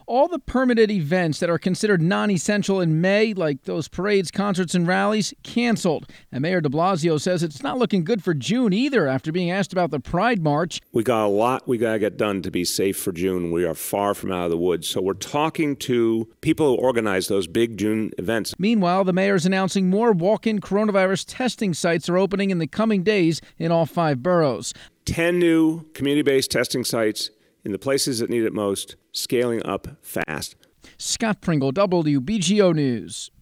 All the permitted events that are considered non-essential in May, like those parades, concerts, and rallies, canceled. And Mayor de Blasio says it's not looking good for June either after being asked about the Pride March. We got a lot we got to get done to be safe for June. We are far from out of the woods. So we're talking to people who organize those big June events. Meanwhile, the mayor's announcing more walk-in coronavirus testing sites are opening in the coming days in all 5 boroughs. 10 new community-based testing sites in the places that need it most, scaling up fast. Scott Pringle, WBGO News.